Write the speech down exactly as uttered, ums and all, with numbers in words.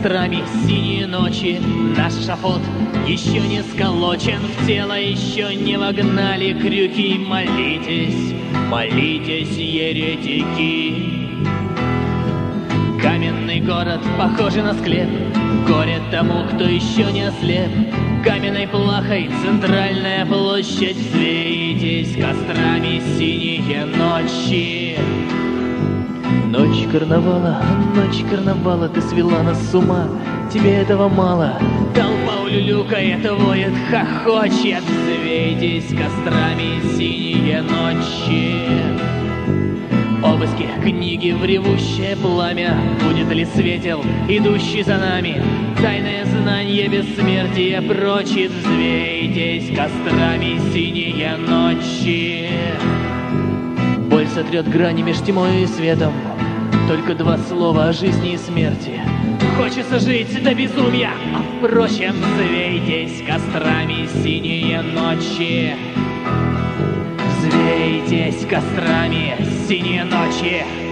кострами синие ночи. Наш шафот еще не сколочен, в тело еще не вогнали крюки. Молитесь, молитесь, еретики. Каменный город, похожий на склеп, горе тому, кто еще не ослеп. Каменной плахой центральная площадь, взвейтесь кострами синие ночи. Ночь карнавала, ночь карнавала, ты свела нас с ума, тебе этого мало. Толпа улюлюкает, воет, хохочет, взвейтесь кострами синие ночи. Обыски, книги в ревущее пламя, будет ли светел, идущий за нами? Тайное знание бессмертия прочит, взвейтесь кострами синие ночи. Боль сотрет грани меж тьмой и светом, только два слова о жизни и смерти. Хочется жить до безумия, а впрочем, взвейтесь кострами синие ночи. Взвейтесь кострами синие ночи.